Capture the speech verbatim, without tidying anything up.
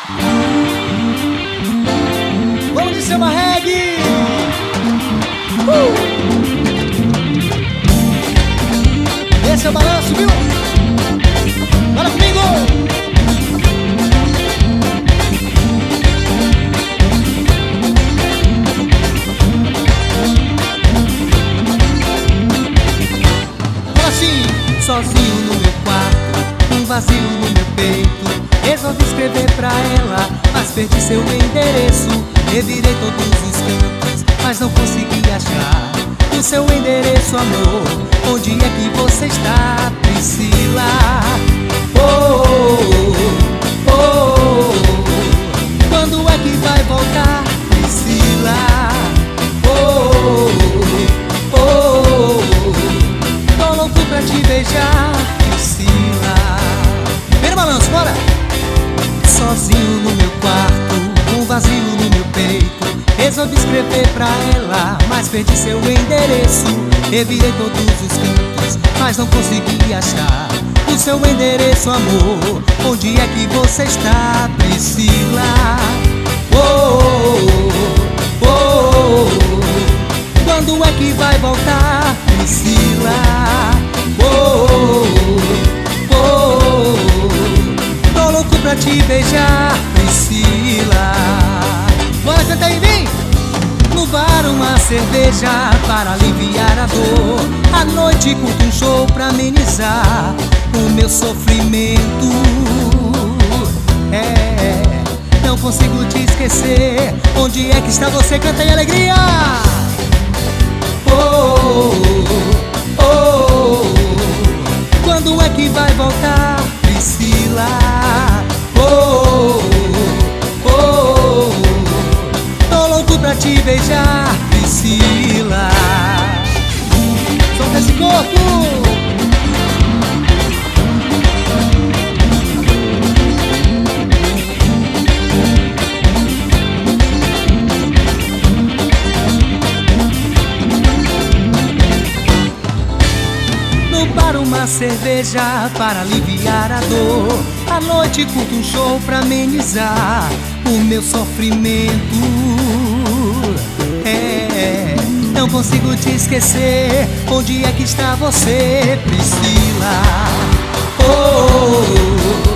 Vamos de Samba Reggae! Uh! Esse é o balanço, viu? Bora comigo! Sozinho no meu quarto, um vazio no meu peito, resolvi escrever pra ela, mas perdi seu endereço. Revirei todos os cantos, mas não consegui achar o seu endereço, amor. Onde é que você está, Priscila? Oh, oh, oh, oh. Quando é que vai voltar, Priscila? Oh, oh, oh, oh. Tô louco pra te beijar, Priscila. Vem no balanço, bora! Sozinho no meu quarto, um vazio no meu peito, resolvi escrever pra ela, mas perdi seu endereço. Revirei todos os cantos, mas não consegui achar o seu endereço, amor. Onde é que você está, Priscila? Oh, oh, oh, oh. Quando é que vai voltar, Priscila? Oh, oh, oh. Tô louco pra te beijar, Priscila. Bora, canta aí, vem! No bar uma cerveja para aliviar a dor. À noite curto um show pra amenizar o meu sofrimento. É, não consigo te esquecer. Onde é que está você? Canta aí, alegria! Oh, oh, oh. Quando é que vai voltar, Priscila? Oh, oh, oh. Tô louco pra te beijar, Priscila. Solta esse corpo! Para uma cerveja para aliviar a dor. À noite curto um show pra amenizar o meu sofrimento. É, não consigo te esquecer. Onde é que está você, Priscila? Oh, oh, oh.